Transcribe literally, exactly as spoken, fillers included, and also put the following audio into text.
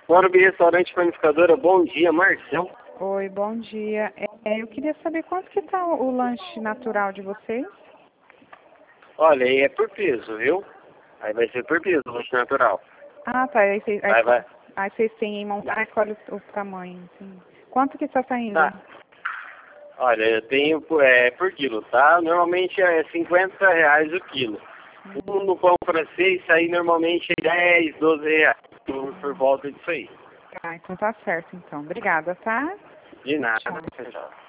Morumbi Restaurante Panificadora, bom dia, Marcelo. Oi, bom dia. É, eu queria saber quanto que tá o, o lanche natural de vocês? Olha, aí é por peso, viu? Aí vai ser por peso, lanche natural. Ah, tá. Aí vocês, aí, Vai, vai. aí vocês têm em montar, escolhe o, o tamanho. Assim. Quanto que está saindo? Tá. Olha, eu tenho por- é, por quilo, tá? Normalmente é cinquenta reais o quilo. Um no pão francês sai normalmente dez, doze reais. Por, por volta disso aí. Ah, então tá certo, então. Obrigada, tá? De nada. Tchau. Tchau.